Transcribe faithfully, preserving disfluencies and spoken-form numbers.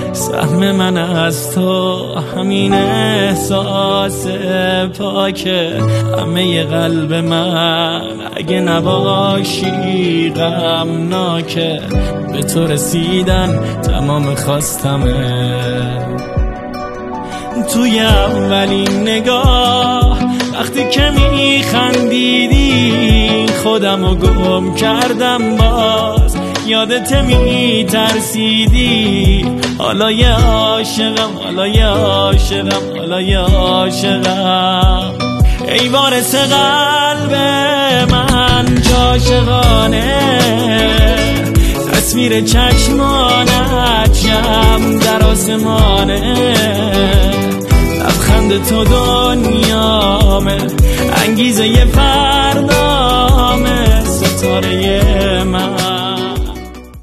سهم من از تو همین احساس پاکه، همه قلب من اگه نباشی غمناکه. به تو رسیدن تمام خواستمه. توی اولین نگاه وقتی که میخندیدی خودمو گم کردم، باز یادت میترسیدی. حالا یه عاشقم، حالا یه عاشقم، حالا یه عاشقم. ای وارث قلب من عاشقانه، تصویر چشمانت شم در آسمانه. لبخند تو دنیامه، انگیزه یه فردامه، ستاره من.